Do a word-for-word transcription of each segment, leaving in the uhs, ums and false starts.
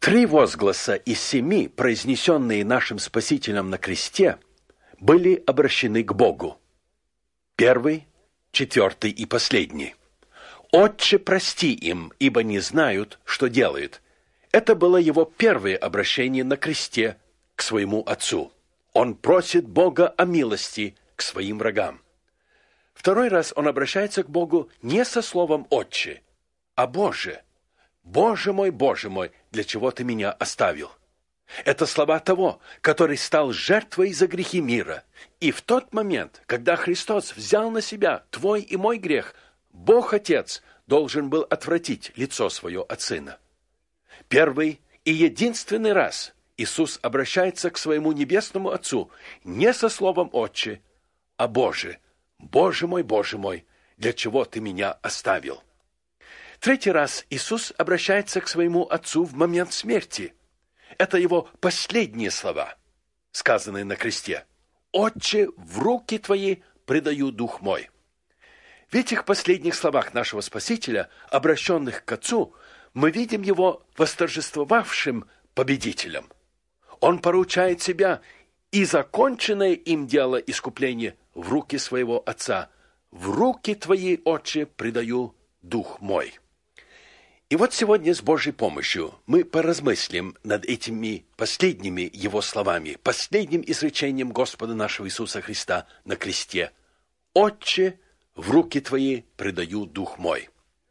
Три возгласа из семи, произнесенные нашим Спасителем на кресте, были обращены к Богу. Первый, четвертый и последний. «Отче, прости им, ибо не знают, что делают». Это было его первое обращение на кресте к своему Отцу. Он просит Бога о милости к своим врагам. Второй раз он обращается к Богу не со словом «Отче», а «Боже». «Боже мой, Боже мой, для чего ты меня оставил?» Это слова того, который стал жертвой за грехи мира. И в тот момент, когда Христос взял на себя твой и мой грех, Бог Отец должен был отвратить лицо свое от Сына. Первый и единственный раз Иисус обращается к своему небесному Отцу не со словом «Отче», а «Боже, Боже мой, Боже мой, для чего ты меня оставил?» Третий раз Иисус обращается к своему Отцу в момент смерти. Это его последние слова, сказанные на кресте. «Отче, в руки твои предаю дух мой». В этих последних словах нашего Спасителя, обращенных к Отцу, мы видим его восторжествовавшим победителем. Он поручает себя и законченное им дело искупления в руки своего Отца. «В руки твои, Отче, предаю дух мой». И вот сегодня с Божьей помощью мы поразмыслим над этими последними Его словами, последним изречением Господа нашего Иисуса Христа на кресте. «Отче, в руки Твои предаю дух мой».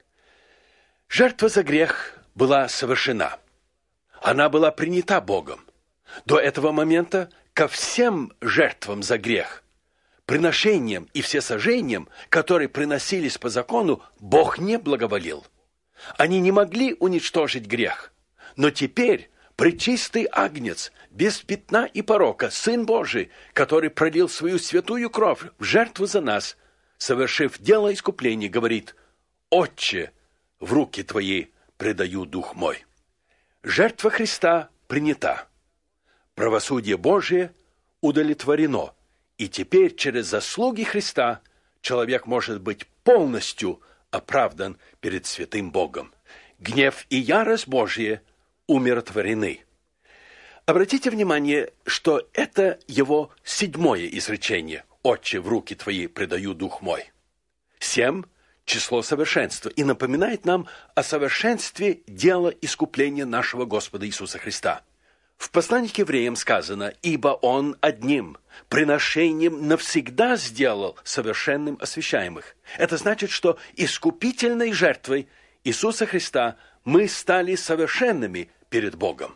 Жертва за грех была совершена. Она была принята Богом. До этого момента ко всем жертвам за грех, приношениям и всесожжениям, которые приносились по закону, Бог не благоволил. Они не могли уничтожить грех. Но теперь пречистый агнец, без пятна и порока, Сын Божий, который пролил свою святую кровь в жертву за нас, совершив дело искупления, говорит: «Отче, в руки Твои предаю дух мой». Жертва Христа принята. Правосудие Божие удовлетворено. И теперь через заслуги Христа человек может быть полностью оправдан перед святым Богом. Гнев и ярость Божья умиротворены. Обратите внимание, что это его седьмое изречение. «Отче, в руки Твои предаю дух мой». Семь – число совершенства, и напоминает нам о совершенстве дела искупления нашего Господа Иисуса Христа. В послании к евреям сказано: «Ибо Он одним приношением навсегда сделал совершенным освящаемых». Это значит, что искупительной жертвой Иисуса Христа мы стали совершенными перед Богом.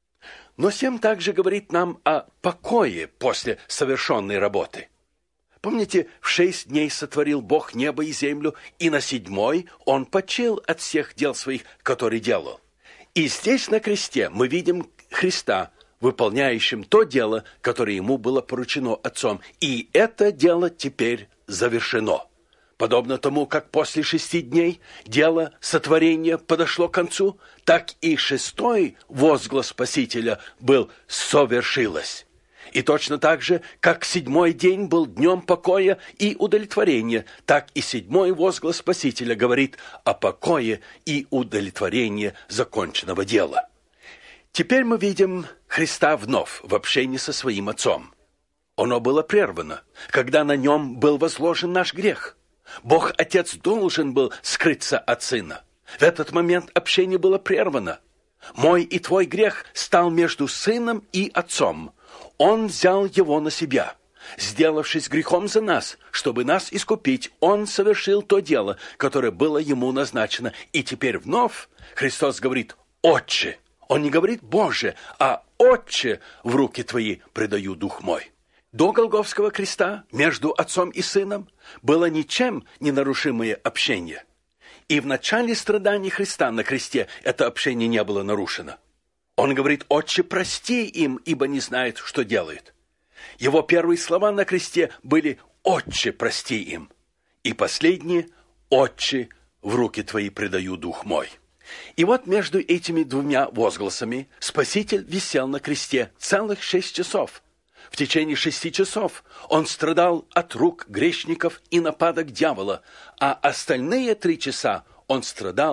Но семь также говорит нам о покое после совершенной работы. Помните, в шесть дней сотворил Бог небо и землю, и на седьмой Он почил от всех дел своих, которые делал. И здесь на кресте мы видим Христа, выполняющим то дело, которое Ему было поручено Отцом. И это дело теперь завершено. Подобно тому, как после шести дней дело сотворения подошло к концу, так и шестой возглас Спасителя был «совершилось». И точно так же, как седьмой день был днем покоя и удовлетворения, так и седьмой возглас Спасителя говорит о покое и удовлетворении законченного дела. Теперь мы видим Христа вновь в общении со своим Отцом. Оно было прервано, когда на Нем был возложен наш грех. Бог Отец должен был скрыться от Сына. В этот момент общение было прервано. Мой и твой грех стал между Сыном и Отцом. Он взял его на себя. Сделавшись грехом за нас, чтобы нас искупить, Он совершил то дело, которое было Ему назначено. И теперь вновь Христос говорит: «Отче». Он не говорит «Боже», а «Отче, в руки Твои предаю дух мой». До Голгофского креста между Отцом и Сыном было ничем не нарушимое общение. И в начале страданий Христа на кресте это общение не было нарушено. Он говорит: «Отче, прости им, ибо не знают, что делают». Его первые слова на кресте были: «Отче, прости им». И последние: «Отче, в руки Твои предаю дух мой». И вот между этими двумя возгласами Спаситель висел на кресте целых шесть часов. В течение шести часов Он страдал от рук грешников и нападок дьявола, а остальные три часа Он страдал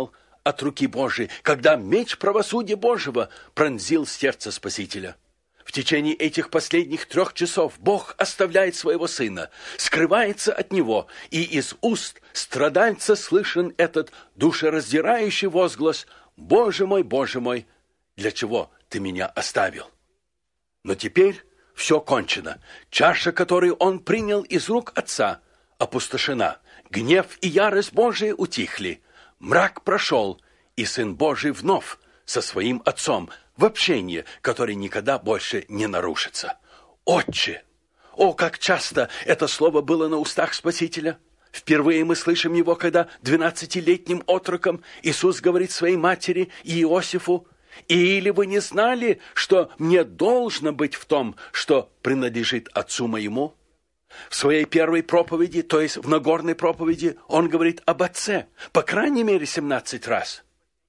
от руки Божией, когда меч правосудия Божьего пронзил сердце Спасителя. В течение этих последних трех часов Бог оставляет своего Сына, скрывается от Него, и из уст страдальца слышен этот душераздирающий возглас: «Боже мой, Боже мой, для чего Ты меня оставил?» Но теперь все кончено. Чаша, которую Он принял из рук Отца, опустошена. Гнев и ярость Божия утихли. Мрак прошел, и Сын Божий вновь со своим Отцом в общении, которое никогда больше не нарушится. «Отче!» О, как часто это слово было на устах Спасителя! Впервые мы слышим его, когда двенадцатилетним отроком Иисус говорит своей матери и Иосифу: «Или вы не знали, что мне должно быть в том, что принадлежит Отцу моему?» В своей первой проповеди, то есть в Нагорной проповеди, он говорит об Отце, по крайней мере, семнадцать раз.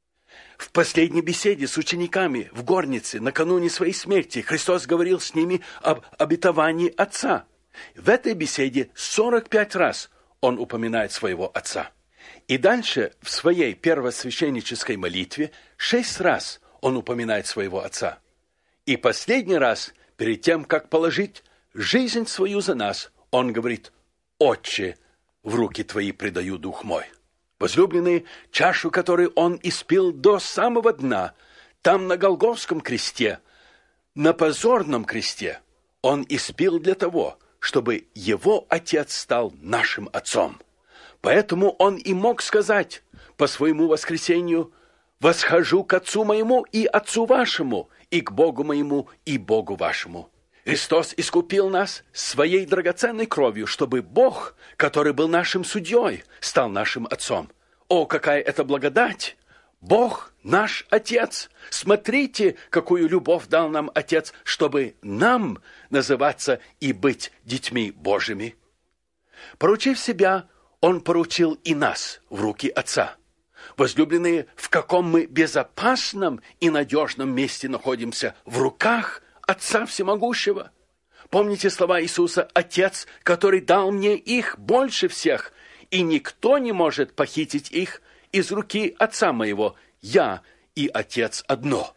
В последней беседе с учениками в горнице накануне своей смерти Христос говорил с ними об обетовании Отца. В этой беседе сорок пять раз он упоминает своего Отца. И дальше в своей первосвященнической молитве шесть раз он упоминает своего Отца. И последний раз, перед тем, как положить жизнь свою за нас, он говорит: «Отче, в руки Твои предаю дух мой». Возлюбленные, чашу, которую он испил до самого дна, там на Голгофском кресте, на позорном кресте, он испил для того, чтобы его Отец стал нашим Отцом. Поэтому он и мог сказать по своему воскресению: «Восхожу к Отцу моему и Отцу вашему, и к Богу моему и Богу вашему». Христос искупил нас своей драгоценной кровью, чтобы Бог, который был нашим судьей, стал нашим Отцом. О, какая это благодать! Бог наш Отец! Смотрите, какую любовь дал нам Отец, чтобы нам называться и быть детьми Божьими. Поручив себя, Он поручил и нас в руки Отца. Возлюбленные, в каком мы безопасном и надежном месте находимся? В руках Отца Всемогущего. Помните слова Иисуса: «Отец, который дал мне их больше всех, и никто не может похитить их из руки Отца моего. Я и Отец одно».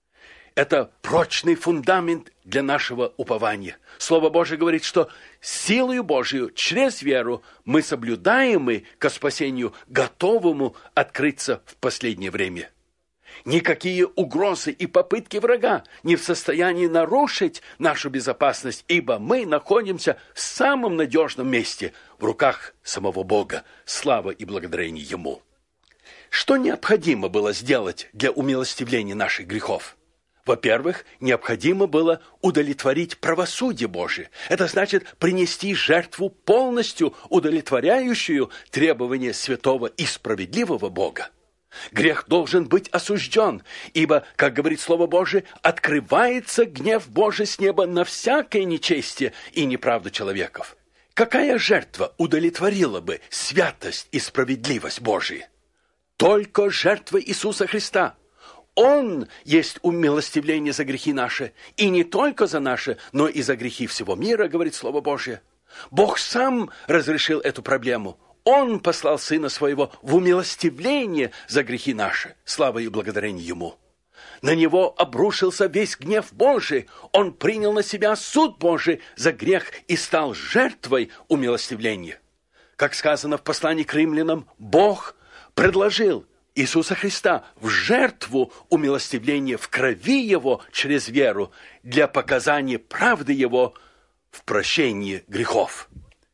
Это прочный фундамент для нашего упования. Слово Божие говорит, что силою Божию, через веру, мы соблюдаемы ко спасению, готовому открыться в последнее время. Никакие угрозы и попытки врага не в состоянии нарушить нашу безопасность, ибо мы находимся в самом надежном месте, в руках самого Бога. Слава и благодарение Ему. Что необходимо было сделать для умилостивления наших грехов? Во-первых, необходимо было удовлетворить правосудие Божие. Это значит принести жертву, полностью удовлетворяющую требования святого и справедливого Бога. Грех должен быть осужден, ибо, как говорит Слово Божие, открывается гнев Божий с неба на всякое нечестие и неправду человеков. Какая жертва удовлетворила бы святость и справедливость Божии? Только жертва Иисуса Христа. Он есть умилостивление за грехи наши, и не только за наши, но и за грехи всего мира, говорит Слово Божие. Бог сам разрешил эту проблему. Он послал Сына Своего в умилостивление за грехи наши. Слава и благодарение Ему. На Него обрушился весь гнев Божий. Он принял на себя суд Божий за грех и стал жертвой умилостивления. Как сказано в послании к римлянам, Бог предложил Иисуса Христа в жертву умилостивления в крови Его через веру для показания правды Его в прощении грехов.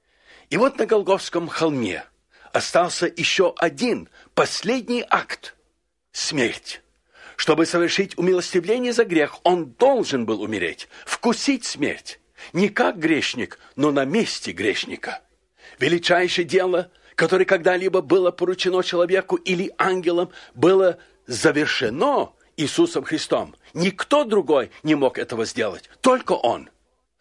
И вот на Голгофском холме остался еще один, последний акт – смерть. Чтобы совершить умилостивление за грех, он должен был умереть, вкусить смерть. Не как грешник, но на месте грешника. Величайшее дело, которое когда-либо было поручено человеку или ангелам, было завершено Иисусом Христом. Никто другой не мог этого сделать, только Он.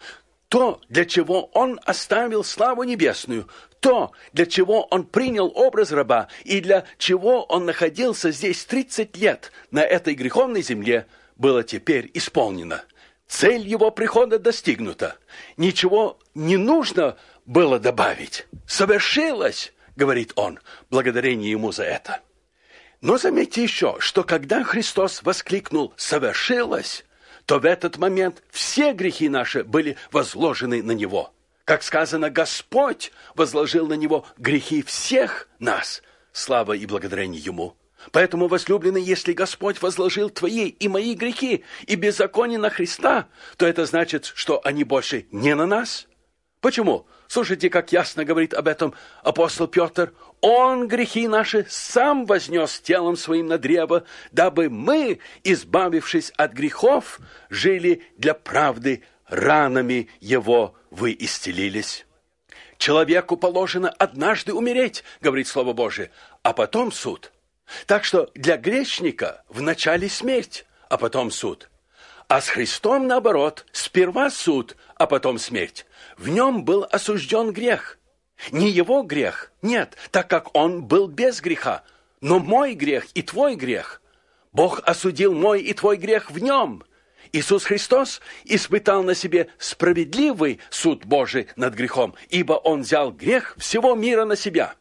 То, для чего Он оставил славу небесную, то, для чего Он принял образ раба и для чего Он находился здесь тридцать лет на этой греховной земле, было теперь исполнено. Цель Его прихода достигнута. Ничего не нужно было добавить. Совершилось, говорит Он, благодарение Ему за это. Но заметьте еще, что когда Христос воскликнул «совершилось», то в этот момент все грехи наши были возложены на Него. Как сказано, Господь возложил на Него грехи всех нас. Слава и благодарение Ему. Поэтому, возлюбленный, если Господь возложил твои и мои грехи и беззаконие на Христа, то это значит, что они больше не на нас. Почему? Слушайте, как ясно говорит об этом апостол Петр. Он грехи наши сам вознес телом своим на древо, дабы мы, избавившись от грехов, жили для правды, ранами Его вы исцелились. Человеку положено однажды умереть, говорит Слово Божие, а потом суд. Так что для грешника вначале смерть, а потом суд. А с Христом, наоборот, сперва суд, а потом смерть. В нем был осужден грех. Не его грех, нет, так как он был без греха, но мой грех и твой грех. Бог осудил мой и твой грех в нем. Иисус Христос испытал на себе справедливый суд Божий над грехом, ибо Он взял грех всего мира на себя.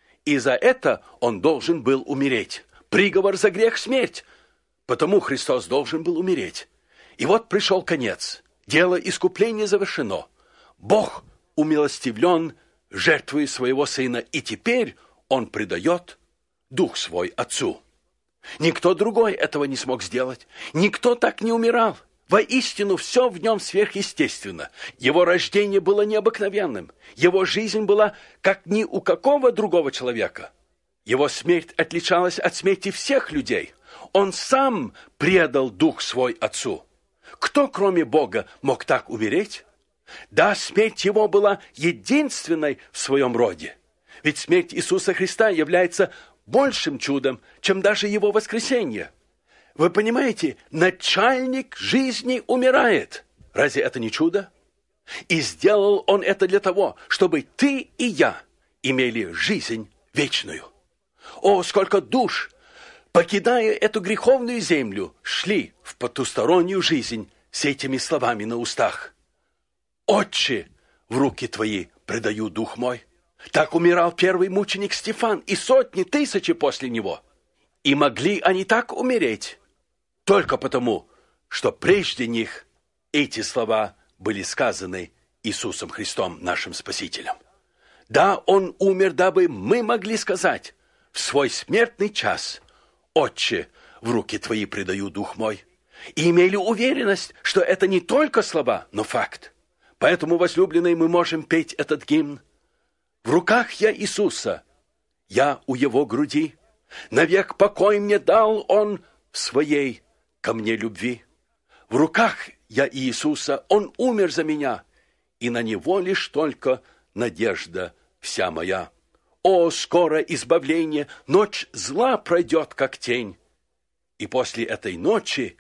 И за это Он должен был умереть. Приговор за грех – смерть. Потому Христос должен был умереть. И вот пришел конец. Дело искупления завершено. Бог умилостивлен жертвой своего Сына, и теперь Он предает Дух Свой Отцу. Никто другой этого не смог сделать. Никто так не умирал. Воистину, все в нем сверхъестественно. Его рождение было необыкновенным. Его жизнь была как ни у какого другого человека. Его смерть отличалась от смерти всех людей. Он сам предал Дух Свой Отцу. Кто, кроме Бога, мог так умереть? Да, смерть Его была единственной в своем роде. Ведь смерть Иисуса Христа является большим чудом, чем даже Его воскресение. Вы понимаете, начальник жизни умирает. Разве это не чудо? И сделал Он это для того, чтобы ты и я имели жизнь вечную. О, сколько душ, покидая эту греховную землю, шли в потустороннюю жизнь с этими словами на устах. «Отче, в руки Твои предаю дух мой». Так умирал первый мученик Стефан и сотни тысячи после него. И могли они так умереть только потому, что прежде них эти слова были сказаны Иисусом Христом, нашим Спасителем. Да, Он умер, дабы мы могли сказать в свой смертный час: «Отче, в руки Твои предаю дух мой». И имели уверенность, что это не только слова, но факт. Поэтому, возлюбленные, мы можем петь этот гимн. В руках я Иисуса, я у Его груди. Навек покой мне дал Он в своей ко мне любви. В руках я Иисуса, Он умер за меня, и на Него лишь только надежда вся моя. О, скоро избавление, ночь зла пройдет, как тень, и после этой ночи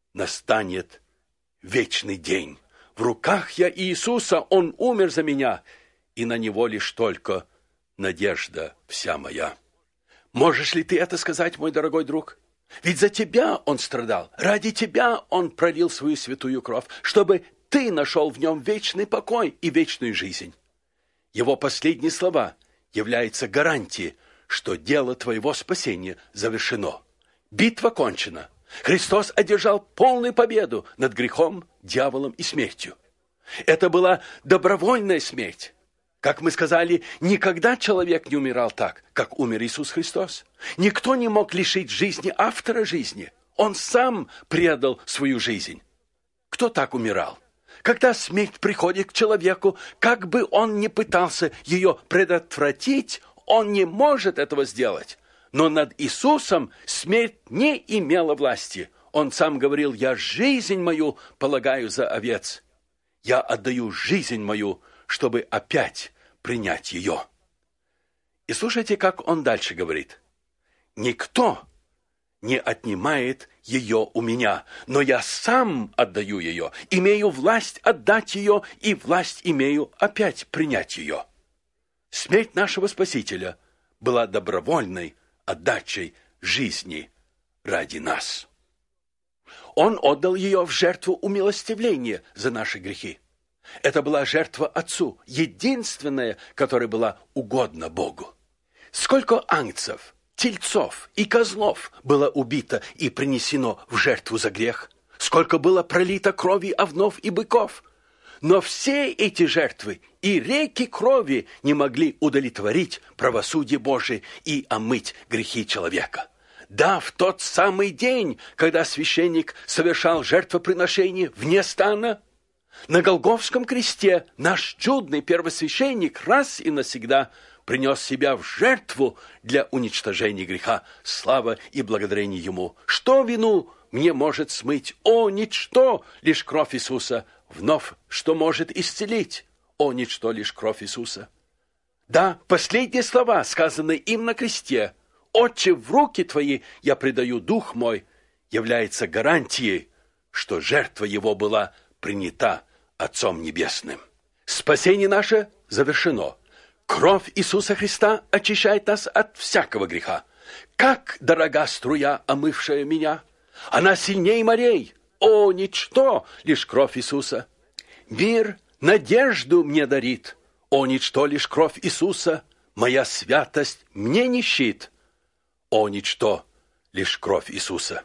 настанет вечный день. В руках я Иисуса, Он умер за меня, и на Него лишь только надежда вся моя. Можешь ли ты это сказать, мой дорогой друг? Ведь за тебя Он страдал, ради тебя Он пролил свою святую кровь, чтобы ты нашел в Нем вечный покой и вечную жизнь. Его последние слова являются гарантией, что дело твоего спасения завершено. Битва кончена. Христос одержал полную победу над грехом, дьяволом и смертью. Это была добровольная смерть. Как мы сказали, никогда человек не умирал так, как умер Иисус Христос. Никто не мог лишить жизни автора жизни. Он сам предал свою жизнь. Кто так умирал? Когда смерть приходит к человеку, как бы он ни пытался ее предотвратить, он не может этого сделать. Но над Иисусом смерть не имела власти. Он сам говорил: «Я жизнь мою полагаю за овец. Я отдаю жизнь мою, чтобы опять принять ее». И слушайте, как он дальше говорит. «Никто не отнимает ее у меня, но я сам отдаю ее, имею власть отдать ее, и власть имею опять принять ее». Смерть нашего Спасителя была добровольной отдачей жизни ради нас. Он отдал ее в жертву умилостивления за наши грехи. Это была жертва Отцу, единственная, которая была угодна Богу. Сколько ангцев тельцов и козлов было убито и принесено в жертву за грех, сколько было пролито крови овнов и быков. Но все эти жертвы и реки крови не могли удовлетворить правосудие Божие и омыть грехи человека. Да, в тот самый день, когда священник совершал жертвоприношение вне стана, на Голгофском кресте наш чудный первосвященник раз и навсегда принес себя в жертву для уничтожения греха. Слава и благодарение Ему. Что вину мне может смыть? О, ничто, лишь кровь Иисуса. Вновь, что может исцелить? О, ничто, лишь кровь Иисуса. Да, последние слова, сказанные им на кресте, «Отче, в руки Твои я предаю дух мой», является гарантией, что жертва Его была принята Отцом Небесным. Спасение наше завершено. Кровь Иисуса Христа очищает нас от всякого греха. Как дорога струя, омывшая меня! Она сильнее морей. О, ничто, лишь кровь Иисуса. Мир надежду мне дарит. О, ничто, лишь кровь Иисуса. Моя святость мне не щит. О, ничто, лишь кровь Иисуса.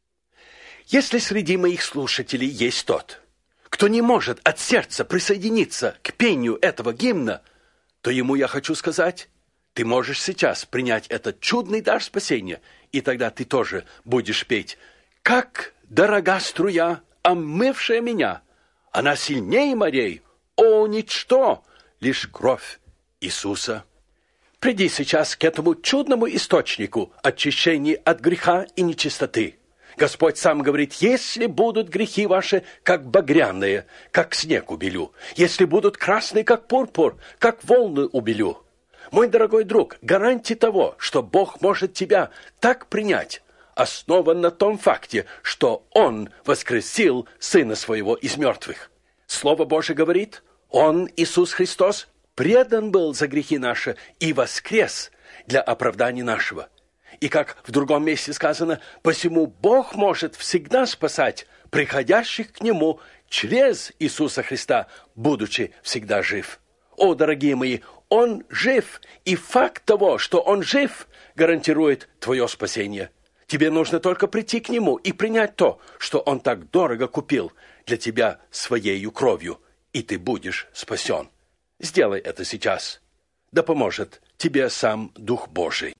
Если среди моих слушателей есть тот, кто не может от сердца присоединиться к пению этого гимна, то ему я хочу сказать, ты можешь сейчас принять этот чудный дар спасения, и тогда ты тоже будешь петь: «Как дорога струя, омывшая меня, она сильнее морей, о, ничто, лишь кровь Иисуса». Приди сейчас к этому чудному источнику очищения от греха и нечистоты. Господь сам говорит: если будут грехи ваши, как багряные, как снег убелю, если будут красные, как пурпур, как волны убелю. Мой дорогой друг, гарантия того, что Бог может тебя так принять, основан на том факте, что Он воскресил Сына Своего из мертвых. Слово Божие говорит: Он, Иисус Христос, предан был за грехи наши и воскрес для оправдания нашего. И как в другом месте сказано, посему Бог может всегда спасать приходящих к Нему через Иисуса Христа, будучи всегда жив. О, дорогие мои, Он жив, и факт того, что Он жив, гарантирует твое спасение. Тебе нужно только прийти к Нему и принять то, что Он так дорого купил для тебя Своею кровью, и ты будешь спасен. Сделай это сейчас. Да поможет тебе сам Дух Божий.